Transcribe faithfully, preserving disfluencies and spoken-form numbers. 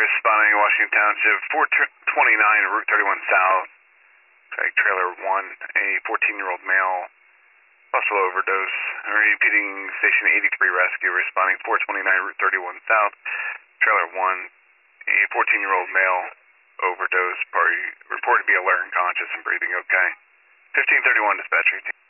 responding to Washington Township, four twenty-nine Route thirty-one South. Okay, trailer one, a fourteen-year-old male, possible overdose. Repeating station eighty-three rescue, responding four twenty-nine Route thirty-one South. Trailer one, a fourteen-year-old male, overdose. Party reported to be alert and conscious and breathing okay. fifteen thirty-one dispatcher.